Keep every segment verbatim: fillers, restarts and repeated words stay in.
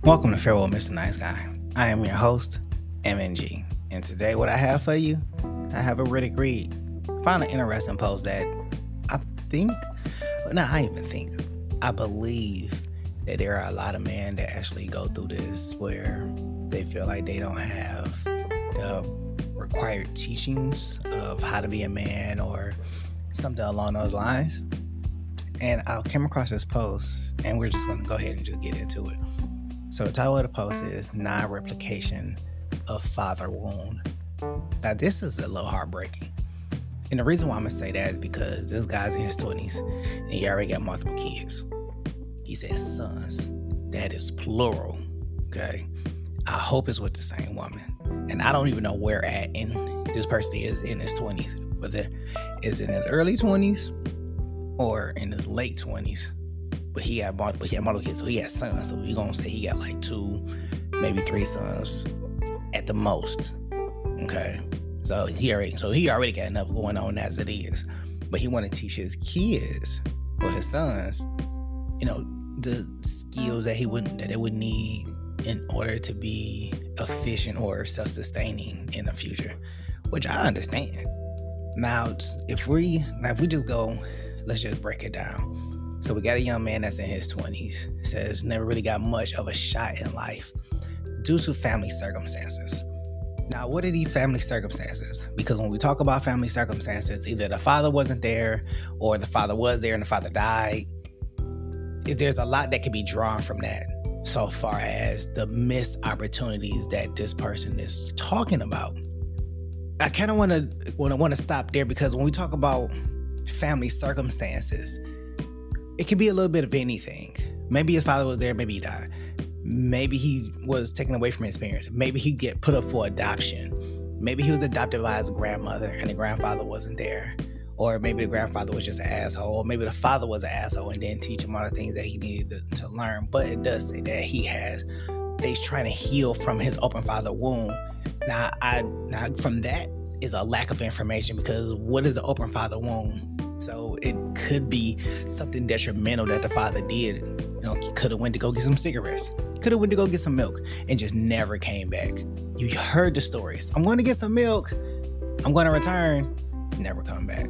Welcome to Farewell, Mister Nice Guy. I am your host, M N G. And today what I have for you, I have a Reddit read. I found an interesting post that I think, not I even think, I believe that there are a lot of men that actually go through this where they feel like they don't have the required teachings of how to be a man or something along those lines. And I came across this post and we're just going to go ahead and just get into it. So the title of the post is Non-Replication of Father Wound. Now this is a little heartbreaking. And the reason why I'm going to say that is because this guy's in his twenties and he already got multiple kids. He says sons. That is plural. Okay. I hope it's with the same woman. And I don't even know where at in this person is in his twenties. Whether it's in his early twenties or in his late twenties. But he had multiple, he had multiple kids, so he had sons. So we're gonna say he got like two, maybe three sons at the most. Okay, so he already, so he already got enough going on as it is. But he want to teach his kids or his sons, you know, the skills that he wouldn't, that they would need in order to be efficient or self-sustaining in the future, which I understand. Now, if we, now if we just go, let's just break it down. So we got a young man that's in his twenties, says never really got much of a shot in life due to family circumstances. Now, what are these family circumstances? Because when we talk about family circumstances, either the father wasn't there or the father was there and the father died. There's a lot that can be drawn from that so far as the missed opportunities that this person is talking about. I kind of want to want to stop there because when we talk about family circumstances, it could be a little bit of anything. Maybe his father was there, maybe he died. Maybe he was taken away from his parents. Maybe he get put up for adoption. Maybe he was adopted by his grandmother and the grandfather wasn't there. Or maybe the grandfather was just an asshole. Or maybe the father was an asshole and didn't teach him all the things that he needed to, to learn. But it does say that he has, that he's trying to heal from his open father wound. Now, I now from that is a lack of information because what is the open father wound? So it could be something detrimental that the father did. You know, he could have went to go get some cigarettes. Could have went to go get some milk and just never came back. You heard the stories. I'm going to get some milk. I'm going to return. Never come back.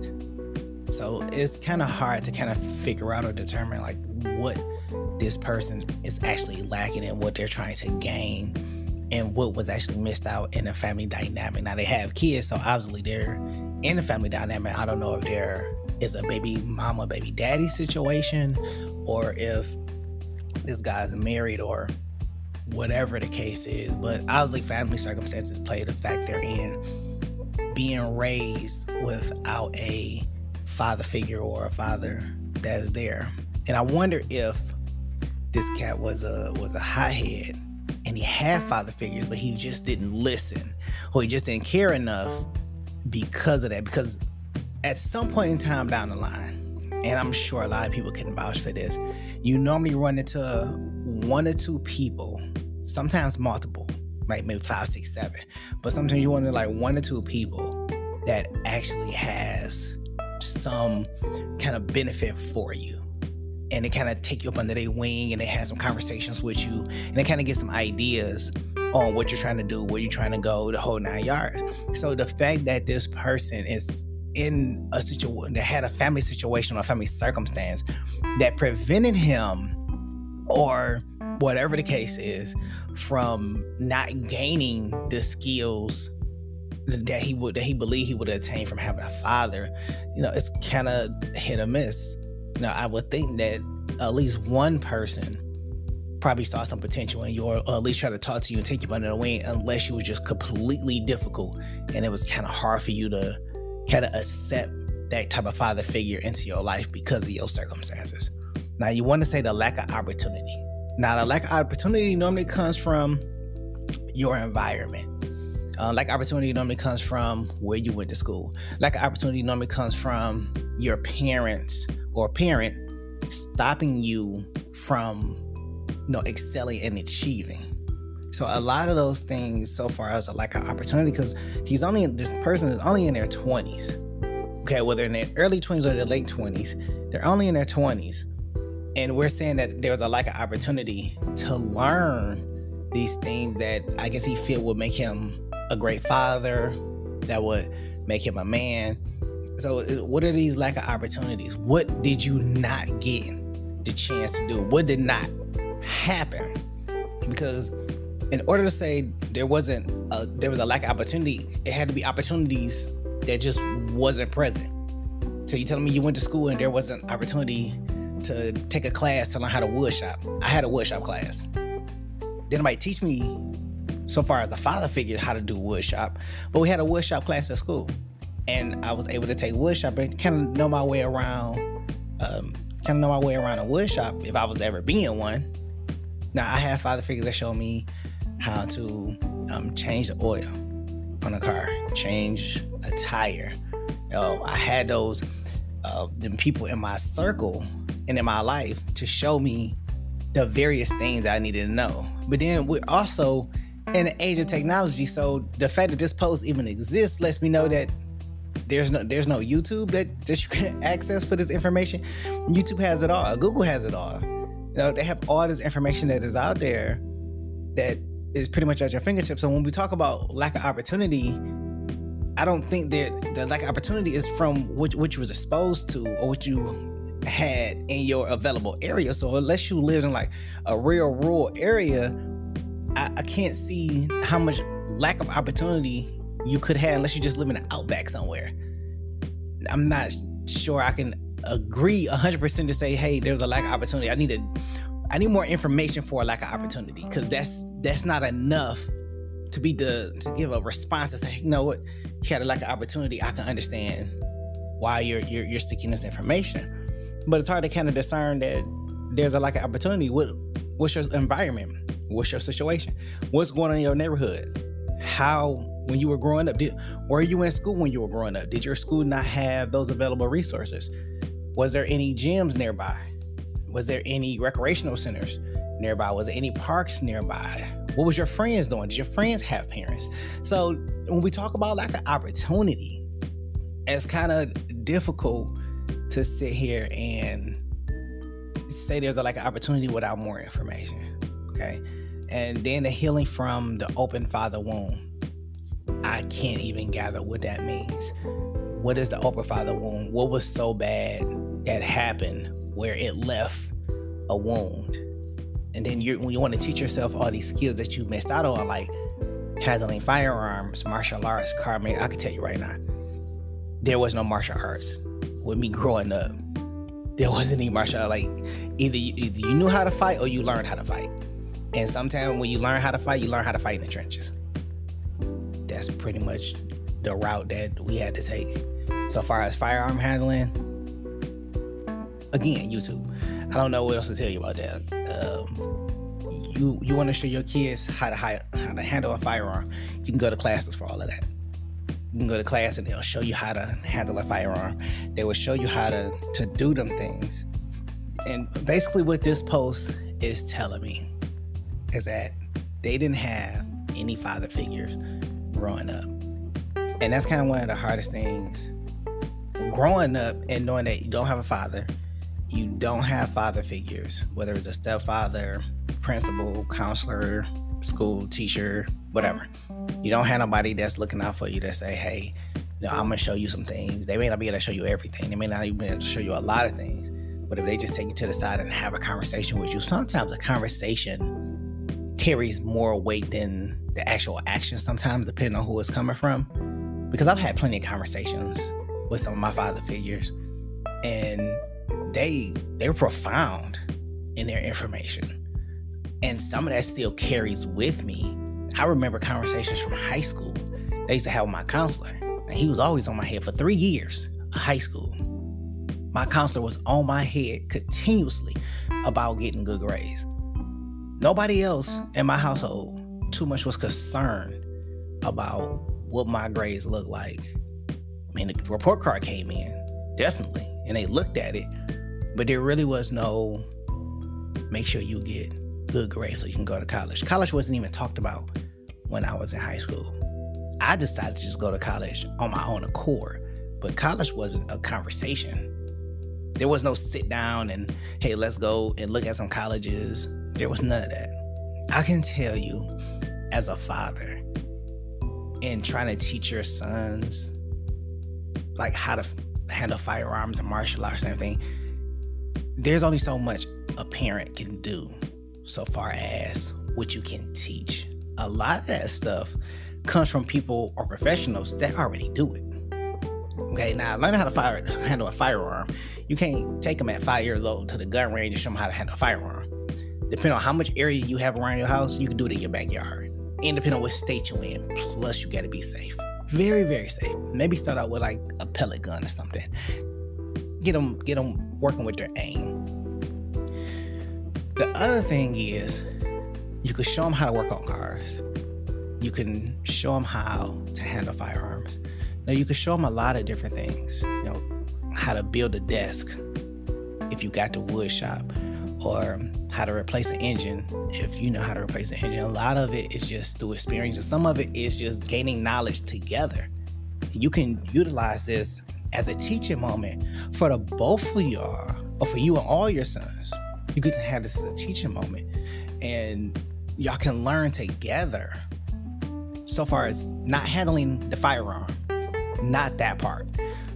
So it's kind of hard to kind of figure out or determine like what this person is actually lacking and what they're trying to gain and what was actually missed out in the family dynamic. Now they have kids, so obviously they're in the family dynamic. I don't know if they're is a baby mama, baby daddy situation, or if this guy's married or whatever the case is. But obviously family circumstances play the factor in being raised without a father figure or a father that's there. And I wonder if this cat was a was a hothead and he had father figures, but he just didn't listen or he just didn't care enough because of that. Because at some point in time down the line, and I'm sure a lot of people can vouch for this, you normally run into one or two people, sometimes multiple, like maybe five, six, seven, but sometimes you run into like one or two people that actually has some kind of benefit for you. And they kind of take you up under their wing and they have some conversations with you and they kind of get some ideas on what you're trying to do, where you're trying to go, the whole nine yards. So the fact that this person is in a situation that had a family situation or a family circumstance that prevented him or whatever the case is from not gaining the skills that he would that he believed he would attain from having a father, you know, it's kind of hit or miss. You know, I would think that at least one person probably saw some potential in you or, or at least try to talk to you and take you under the wing, unless you were just completely difficult and it was kind of hard for you to kind of accept that type of father figure into your life because of your circumstances. Now, you want to say the lack of opportunity. Now, the lack of opportunity normally comes from your environment. Uh, lack of opportunity normally comes from where you went to school. Lack of opportunity normally comes from your parents or parent stopping you from, you know, excelling and achieving. So a lot of those things so far as a lack of opportunity, because he's only, this person is only in their twenties. Okay, whether in their early twenties or their late twenties, they're only in their twenties. And we're saying that there's a lack of opportunity to learn these things that I guess he felt would make him a great father, that would make him a man. So what are these lack of opportunities? What did you not get the chance to do? What did not happen? Because in order to say there wasn't a, there was a lack of opportunity, it had to be opportunities that just wasn't present. So you telling me you went to school and there wasn't opportunity to take a class to learn how to wood shop? I had a wood shop class. Didn't nobody teach me, so far as a father figure, how to do wood shop, but we had a wood shop class at school, and I was able to take wood shop and kind of know my way around, um, kind of know my way around a wood shop if I was ever being one. Now I have father figures that show me how to um, change the oil on a car, change a tire. You know, I had those uh, them people in my circle and in my life to show me the various things I needed to know. But then we're also in the age of technology, so the fact that this post even exists lets me know that there's no there's no YouTube that, that you can access for this information. YouTube has it all. Google has it all. You know, they have all this information that is out there that is pretty much at your fingertips. So when we talk about lack of opportunity, I don't think that the lack of opportunity is from what, what you was exposed to or what you had in your available area. So unless you lived in like a real rural area, I, I can't see how much lack of opportunity you could have unless you just live in the outback somewhere. I'm not sure I can agree one hundred percent to say, hey, there's a lack of opportunity. I need a, I need more information for a lack of opportunity, because that's that's not enough to be the to give a response to say, you know what, you had a lack of opportunity. I can understand why you're you're, you're seeking this information. But it's hard to kind of discern that there's a lack of opportunity. What, what's your environment? What's your situation? What's going on in your neighborhood? How, when you were growing up, did, were you in school when you were growing up? Did your school not have those available resources? Was there any gyms nearby? Was there any recreational centers nearby? Was there any parks nearby? What was your friends doing? Did your friends have parents? So when we talk about lack of opportunity, it's kind of difficult to sit here and say there's a like an opportunity without more information. Okay. And then the healing from the open father womb. I can't even gather what that means. What is the open father womb? What was so bad that happened where it left a wound? And then you when you want to teach yourself all these skills that you missed out on, like handling firearms, martial arts, car make, I can tell you right now, there was no martial arts with me growing up. There wasn't any martial art. Like either you, either you knew how to fight or you learned how to fight. And sometimes when you learn how to fight, you learn how to fight in the trenches. That's pretty much the route that we had to take. So far as firearm handling, again, YouTube. I don't know what else to tell you about that. Um, you you want to show your kids how to how to handle a firearm, you can go to classes for all of that. You can go to class and they'll show you how to handle a firearm. They will show you how to, to do them things. And basically what this post is telling me is that they didn't have any father figures growing up. And that's kind of one of the hardest things. Growing up and knowing that you don't have a father, you don't have father figures, whether it's a stepfather, principal, counselor, school teacher, whatever. You don't have nobody that's looking out for you that say, hey, you know, I'm gonna show you some things. They may not be able to show you everything. They may not even be able to show you a lot of things. But if they just take you to the side and have a conversation with you, sometimes a conversation carries more weight than the actual action sometimes, depending on who it's coming from. Because I've had plenty of conversations with some of my father figures, and they they're profound in their information. And some of that still carries with me. I remember conversations from high school they used to have with my counselor. And he was always on my head for three years of high school. My counselor was on my head continuously about getting good grades. Nobody else in my household too much was concerned about what my grades looked like. I mean, the report card came in, definitely, and they looked at it, but there really was no make sure you get good grades so you can go to college. College wasn't even talked about when I was in high school. I decided to just go to college on my own accord, but college wasn't a conversation. There was no sit down and, hey, let's go and look at some colleges. There was none of that. I can tell you as a father, and trying to teach your sons like how to f- handle firearms and martial arts and everything, there's only so much a parent can do so far as what you can teach. A lot of that stuff comes from people or professionals that already do it. Okay, now learning how to fire, handle a firearm, you can't take them at five years old to the gun range and show them how to handle a firearm. Depending on how much area you have around your house, you can do it in your backyard. And depending on what state you're in, plus you gotta be safe. Very, very safe. Maybe start out with like a pellet gun or something. Get them, get them working with their aim. The other thing is, you could show them how to work on cars. You can show them how to handle firearms. Now, you could show them a lot of different things. You know, how to build a desk if you got the wood shop, or how to replace an engine if you know how to replace an engine. A lot of it is just through experience, and some of it is just gaining knowledge together. You can utilize this as a teaching moment for the both of y'all, or for you and all your sons. You could have this as a teaching moment, and y'all can learn together. So far as not handling the firearm, not that part,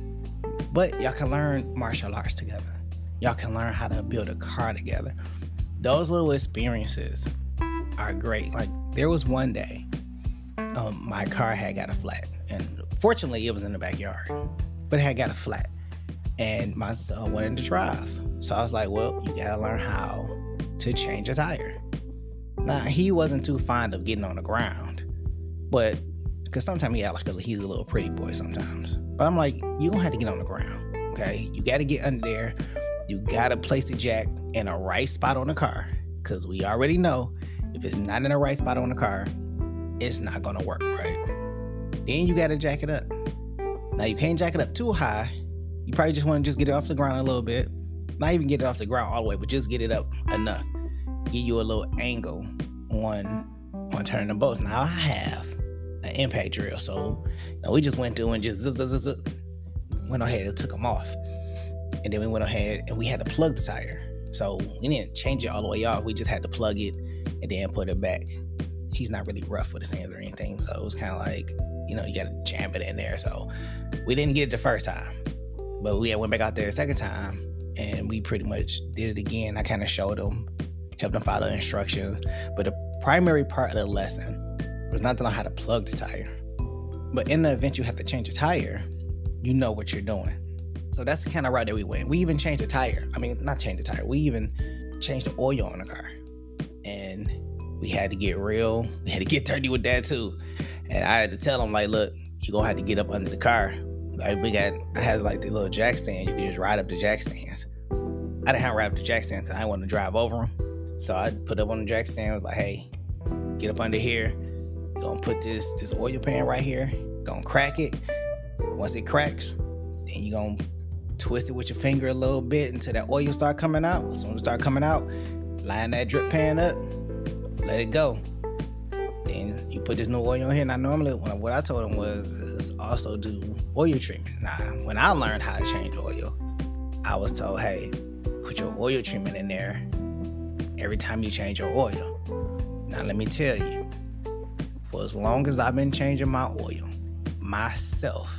but y'all can learn martial arts together. Y'all can learn how to build a car together. Those little experiences are great. Like, there was one day, um, my car had got a flat, and fortunately it was in the backyard, but it had got a flat, and my son wanted to drive. So I was like, well, you gotta learn how to change a tire. Now, he wasn't too fond of getting on the ground, but because sometimes he act like a, he's a little pretty boy sometimes. But I'm like, you gonna have to get on the ground, okay? You gotta get under there. You gotta place the jack in a right spot on the car, because we already know if it's not in the right spot on the car, it's not gonna work, right? Then you gotta jack it up. Now, you can't jack it up too high. You probably just wanna just get it off the ground a little bit. Not even get it off the ground all the way, but just get it up enough. Give you a little angle on, on turning the bolts. Now, I have an impact drill, so you know, we just went through and just zip, zip, zip, zip, went ahead and took them off. And then we went ahead and we had to plug the tire. So we didn't change it all the way off. We just had to plug it and then put it back. He's not really rough with his hands or anything, so it was kind of like, you know, you got to jam it in there. So we didn't get it the first time, but we went back out there a second time, and we pretty much did it again. I kind of showed him, helped him follow instructions. But the primary part of the lesson was not to know how to plug the tire. But in the event you have to change a tire, you know what you're doing. So that's the kind of route that we went. We even changed the tire. I mean, not change the tire. We even changed the oil on the car. And we had to get real. We had to get dirty with that too. And I had to tell him, like, look, you're going to have to get up under the car. Like, we got, I had like the little jack stand. You could just ride up the jack stands. I didn't have to ride up the jack stands because I didn't want to drive over them. So I put up on the jack stand. I was like, hey, get up under here. You're going to put this, this oil pan right here. Going to crack it. Once it cracks, then you're going to twist it with your finger a little bit until that oil start coming out. As soon as it start coming out, line that drip pan up, let it go. Then you put this new oil in here. Now, normally, what I told him was is also do oil treatment. Now, when I learned how to change oil, I was told, hey, put your oil treatment in there every time you change your oil. Now, let me tell you, for as long as I've been changing my oil myself,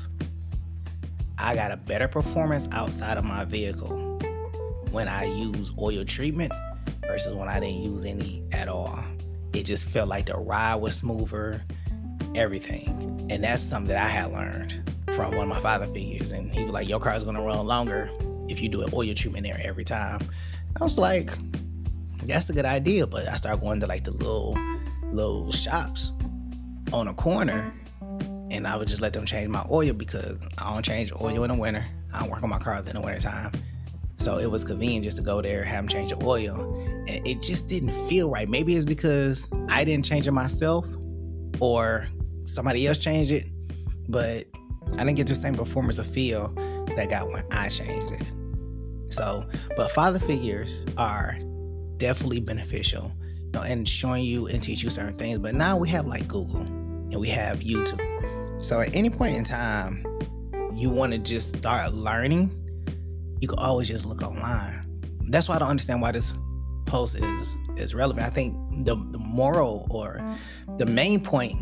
I got a better performance outside of my vehicle when I use oil treatment versus when I didn't use any at all. It just felt like the ride was smoother, everything. And that's something that I had learned from one of my father figures. And he was like, your car's gonna run longer if you do an oil treatment there every time. I was like, that's a good idea. But I started going to like the little, little shops on a corner, and I would just let them change my oil because I don't change oil in the winter. I don't work on my cars in the winter time. So it was convenient just to go there, have them change the oil. And it just didn't feel right. Maybe it's because I didn't change it myself or somebody else changed it, but I didn't get the same performance or feel that I got when I changed it. So, but father figures are definitely beneficial, you know, and showing you and teach you certain things. But now we have like Google and we have YouTube. So at any point in time, you want to just start learning, you can always just look online. That's why I don't understand why this post is is relevant. I think the, the moral or the main point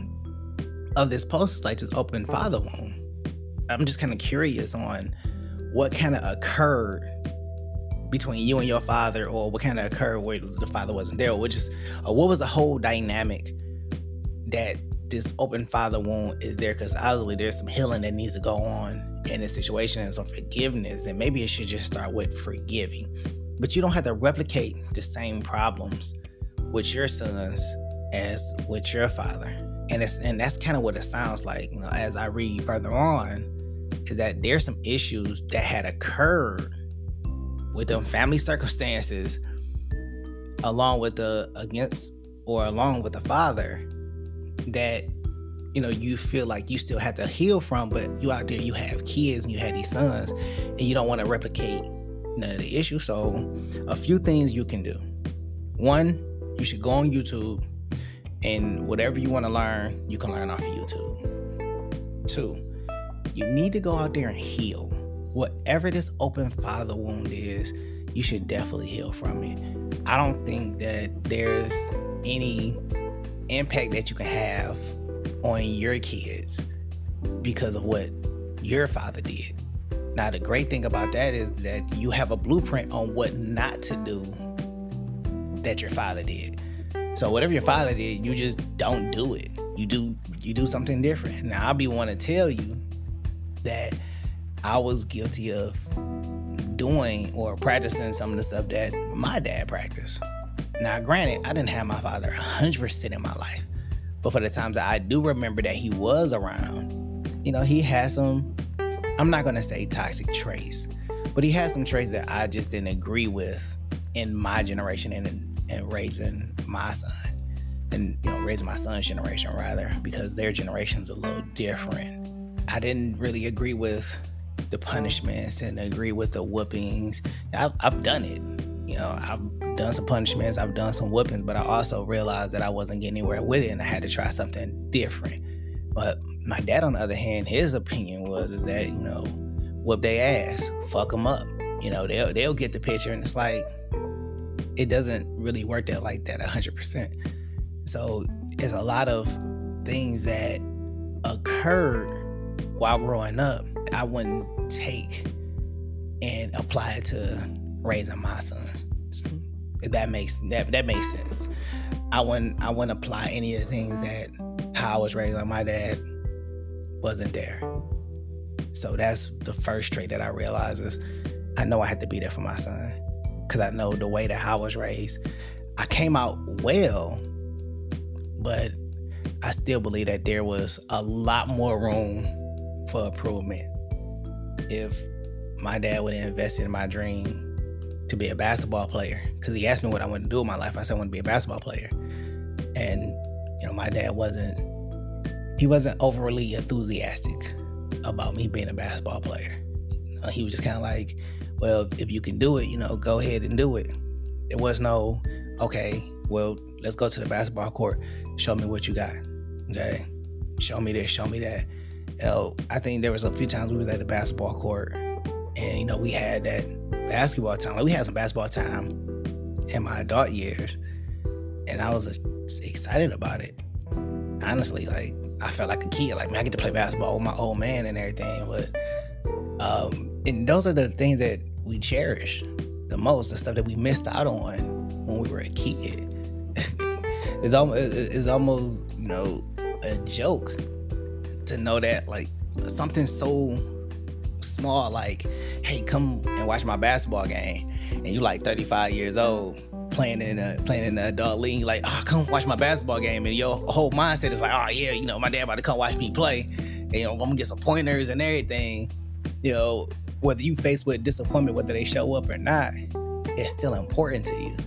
of this post is like this open father wound. I'm just kind of curious on what kind of occurred between you and your father, or what kind of occurred where the father wasn't there, which is, or what was the whole dynamic that this open father wound is there? Because obviously there's some healing that needs to go on in this situation and some forgiveness, and maybe it should just start with forgiving. But you don't have to replicate the same problems with your sons as with your father. And it's and that's kind of what it sounds like, you know, as I read further on, is that there's some issues that had occurred with them family circumstances, along with the against or along with the father, that, you know, you feel like you still have to heal from, but you out there, you have kids and you have these sons, and you don't want to replicate none of the issues. So a few things you can do. One, you should go on YouTube, and whatever you want to learn, you can learn off of YouTube. Two, you need to go out there and heal. Whatever this open father wound is, you should definitely heal from it. I don't think that there's any impact that you can have on your kids because of what your father did. Now, the great thing about that is that you have a blueprint on what not to do that your father did. So whatever your father did, you just don't do it. You do you do something different. Now, I'll be one to tell you that I was guilty of doing or practicing some of the stuff that my dad practiced. Now, granted, I didn't have my father one hundred percent in my life, but for the times that I do remember that he was around, you know, he had some, I'm not going to say toxic traits, but he had some traits that I just didn't agree with in my generation and, and raising my son. And, you know, raising my son's generation, rather, because their generation's a little different. I didn't really agree with the punishments and agree with the whoopings. I've, I've done it. You know, I've done some punishments, I've done some whoopings, but I also realized that I wasn't getting anywhere with it and I had to try something different. But my dad, on the other hand, his opinion was is that, you know, whoop their ass, fuck them up. You know, they'll, they'll get the picture, and it's like, it doesn't really work that like that one hundred percent. So there's a lot of things that occurred while growing up I wouldn't take and apply it to raising my son. If that makes that that makes sense. I wouldn't I wouldn't apply any of the things that how I was raised by my dad wasn't there. So that's the first trait that I realized is I know I had to be there for my son, because I know the way that I was raised, I came out well, but I still believe that there was a lot more room for improvement. If my dad would have invested in my dream to be a basketball player, because he asked me what I wanted to do with my life, I said I want to be a basketball player. And, you know, my dad wasn't, he wasn't overly enthusiastic about me being a basketball player. You know, he was just kind of like, well, if you can do it, you know, go ahead and do it. There was no, okay, well, let's go to the basketball court. Show me what you got. Okay. Show me this, show me that. You know, I think there was a few times we was at the basketball court and, you know, we had that basketball time. Like, we had some basketball time in my adult years, and I was uh, excited about it. Honestly, like, I felt like a kid. Like, man, I get to play basketball with my old man and everything. But, um, and those are the things that we cherish the most, the stuff that we missed out on when we were a kid. It's almost, it's almost, you know, a joke to know that, like, something so small, like, hey, come and watch my basketball game, and you like thirty-five years old playing in a playing in the adult league, like, oh, come watch my basketball game, and your whole mindset is like, oh yeah, you know, my dad about to come watch me play, and, you know, I'm gonna get some pointers and everything. You know, whether you faced with disappointment, whether they show up or not, it's still important to you.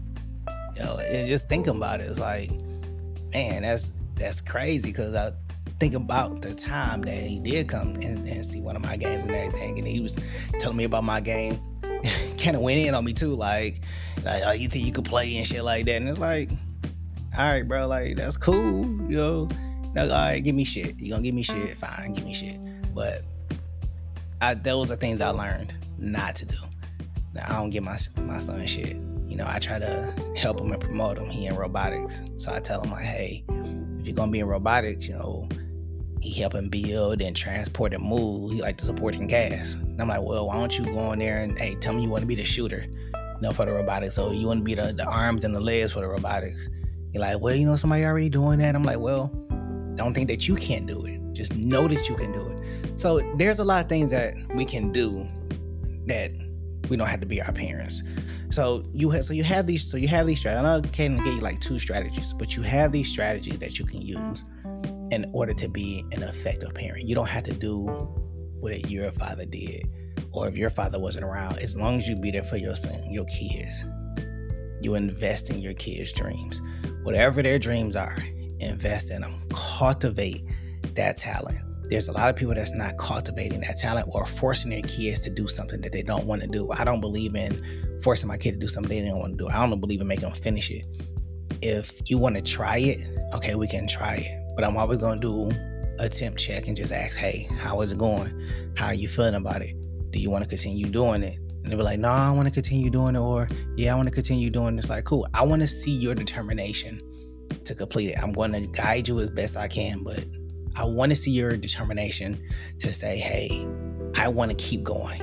You know, and just thinking about it, it's like, man, that's that's crazy, because I think about the time that he did come and, and see one of my games and everything, and he was telling me about my game. Kind of went in on me too, like, like, oh, you think you could play and shit like that? And it's like, all right, bro, like, that's cool, you know. No, all right, give me shit. You gonna give me shit? Fine, give me shit. But I, those are things I learned not to do. Now, I don't give my my son shit. You you know, I try to help him and promote him. He in robotics. So I tell him like, hey, if you're going to be in robotics, you know, he helping build and transport and move. He like to support in gas. And I'm like, well, why don't you go in there and, hey, tell me you want to be the shooter, you know, for the robotics. So you want to be the, the arms and the legs for the robotics. You're like, well, you know, somebody already doing that. I'm like, well, don't think that you can't do it. Just know that you can do it. So there's a lot of things that we can do that we don't have to be our parents. So you have, so you have these, so you have these strategies. I know I can't give you like two strategies, but you have these strategies that you can use in order to be an effective parent. You don't have to do what your father did, or if your father wasn't around. As long as you be there for your son, your kids, you invest in your kids' dreams. Whatever their dreams are, invest in them. Cultivate that talent. There's a lot of people that's not cultivating that talent or forcing their kids to do something that they don't want to do. I don't believe in forcing my kid to do something they don't want to do. I don't believe in making them finish it. If you want to try it, okay, we can try it. But I'm always going to do a temp check and just ask, hey, how is it going? How are you feeling about it? Do you want to continue doing it? And they'll be like, no, I want to continue doing it. Or, yeah, I want to continue doing it. It's like, cool. I want to see your determination to complete it. I'm going to guide you as best I can, but I want to see your determination to say, hey, I want to keep going.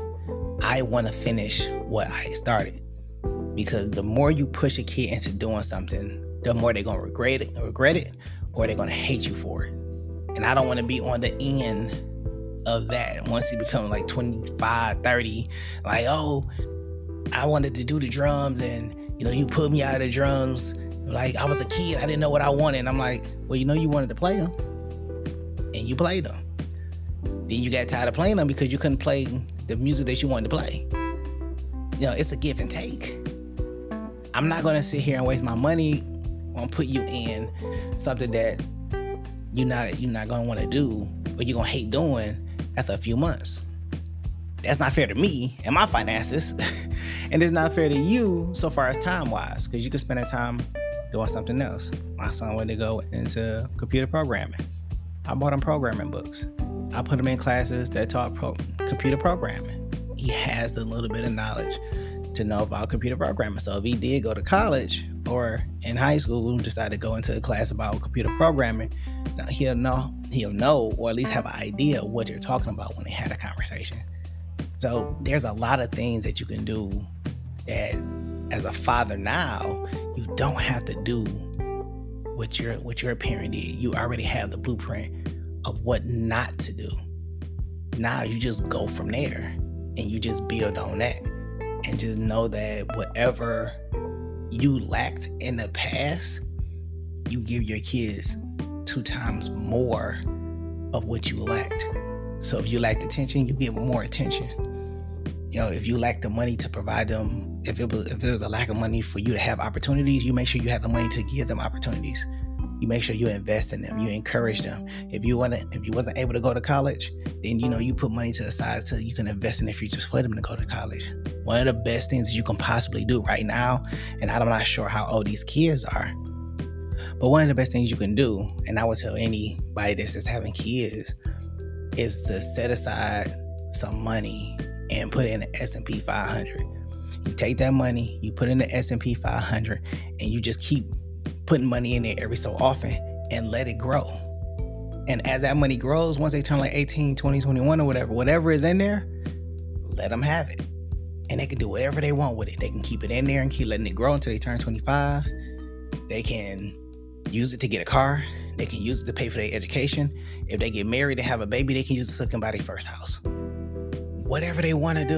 I want to finish what I started. Because the more you push a kid into doing something, the more they're going to regret it, regret it, or they're going to hate you for it. And I don't want to be on the end of that. Once he becomes like twenty-five, thirty, like, oh, I wanted to do the drums and, you know, you put me out of the drums. Like, I was a kid, I didn't know what I wanted. And I'm like, well, you know, you wanted to play them. And you played them. Then you got tired of playing them because you couldn't play the music that you wanted to play. You know, it's a give and take. I'm not going to sit here and waste my money on put you in something that you're not you're not going to want to do, or you're going to hate doing after a few months. That's not fair to me and my finances. And it's not fair to you so far as time-wise, because you can spend that time doing something else. My son wanted to go into computer programming. I bought him programming books. I put him in classes that taught pro- computer programming. He has the little bit of knowledge to know about computer programming. So if he did go to college or in high school decide to go into a class about computer programming, now he'll know, he'll know, or at least have an idea of what you're talking about when they had a conversation. So there's a lot of things that you can do that as a father now, you don't have to do what your what your parent did. You already have the blueprint of what not to do. Now you just go from there and you just build on that, and just know that whatever you lacked in the past, you give your kids two times more of what you lacked. So if you lacked attention, you give them more attention. You know, if you lack the money to provide them, if it was if it was a lack of money for you to have opportunities, you make sure you have the money to give them opportunities. You make sure you invest in them. You encourage them. If you want if you wasn't able to go to college, then you know you put money to the side so you can invest in their futures for them to go to college. One of the best things you can possibly do right now, and I'm not sure how old these kids are, but one of the best things you can do, and I would tell anybody that's just having kids, is to set aside some money and put it in the S and P five hundred. You take that money, you put it in the S and P five hundred, and you just keep putting money in there every so often and let it grow. And as that money grows, once they turn like eighteen, twenty, twenty-one or whatever, whatever is in there, let them have it. And they can do whatever they want with it. They can keep it in there and keep letting it grow until they turn twenty-five. They can use it to get a car. They can use it to pay for their education. If they get married and have a baby, they can use it so they can buy their first house. Whatever they want to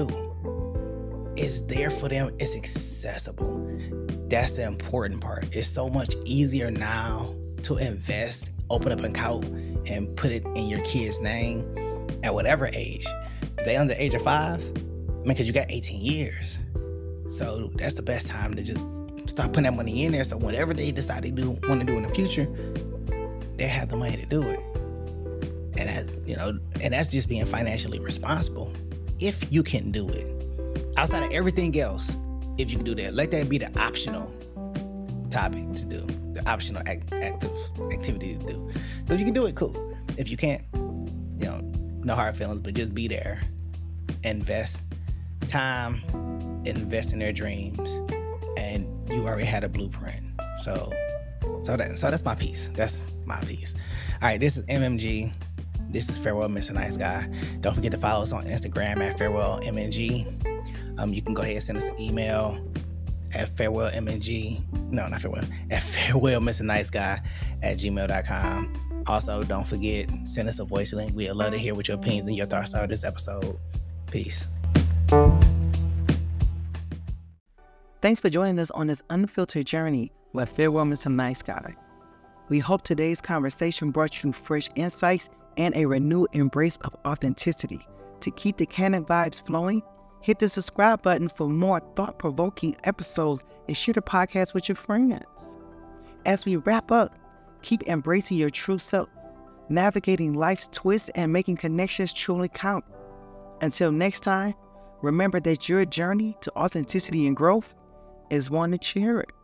do is there for them. It's accessible. That's the important part. It's so much easier now to invest, open up an account, and put it in your kid's name at whatever age. If they under the age of five, I mean, because you got eighteen years. So that's the best time to just start putting that money in there. So whatever they decide they do want to do in the future, they have the money to do it. And that, you know, and that's just being financially responsible. If you can do it. Outside of everything else, if you can do that, let that be the optional topic to do, the optional act, active activity to do. So if you can do it, cool. If you can't, you know, no hard feelings, but just be there. Invest time, invest in their dreams, you already had a blueprint. So, so that so that's my piece. That's my piece. All right, this is M M G. This is Farewell, Mister Nice Guy. Don't forget to follow us on Instagram at Farewell M N G. Um, you can go ahead and send us an email at Farewell M N G. No, not Farewell. At Farewell, Mister Nice Guy at gmail dot com. Also, don't forget, send us a voice link. We'd love to hear what your opinions and your thoughts are of this episode. Peace. Thanks for joining us on this unfiltered journey with Farewell, Mister Nice Guy. We hope today's conversation brought you fresh insights and a renewed embrace of authenticity. To keep the canon vibes flowing, hit the subscribe button for more thought-provoking episodes and share the podcast with your friends. As we wrap up, keep embracing your true self, navigating life's twists and making connections truly count. Until next time, remember that your journey to authenticity and growth is one to cherish.